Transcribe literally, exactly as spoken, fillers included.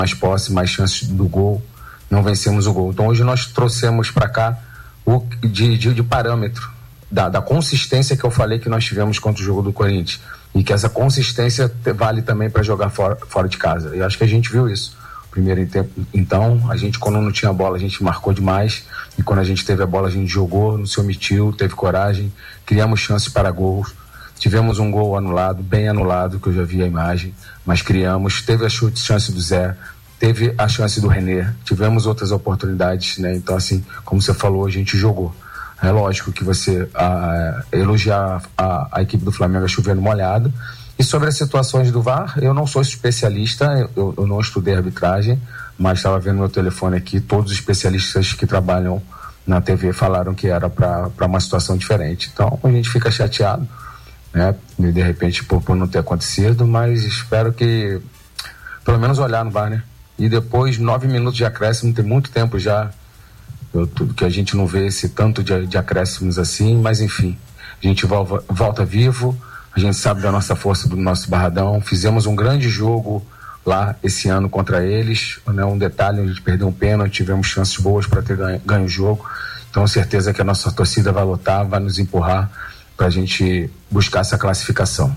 mais posse, mais chances do gol, não vencemos o gol. Então hoje nós trouxemos para cá o de, de, de parâmetro da, da consistência que eu falei que nós tivemos contra o jogo do Corinthians, e que essa consistência vale também para jogar fora, fora de casa. E acho que a gente viu isso. Primeiro tempo, então, a gente, quando não tinha bola, a gente marcou demais, e quando a gente teve a bola, a gente jogou, não se omitiu, teve coragem, criamos chances para gols, tivemos um gol anulado, bem anulado, que eu já vi a imagem, mas criamos, teve a chute, chance do Zé, teve a chance do René, tivemos outras oportunidades, né? Então, assim, como você falou, a gente jogou. É lógico que você a, a, elogiar a, a equipe do Flamengo é chover no molhado. E sobre as situações do V A R, eu não sou especialista, eu, eu não estudei arbitragem, mas estava vendo meu telefone aqui, todos os especialistas que trabalham na T V falaram que era para uma situação diferente. Então a gente fica chateado, né, de repente por, por não ter acontecido, mas espero que pelo menos olhar no V A R, né? E depois, nove minutos de acréscimo, tem muito tempo já eu, tudo, que a gente não vê esse tanto de, de acréscimos assim, mas enfim, a gente volta, volta vivo. A gente sabe da nossa força, do nosso Barradão. Fizemos um grande jogo lá esse ano contra eles, né? Um detalhe, a gente perdeu um pênalti, tivemos chances boas para ter ganho, ganho o jogo. Então, certeza que a nossa torcida vai lotar, vai nos empurrar para a gente buscar essa classificação.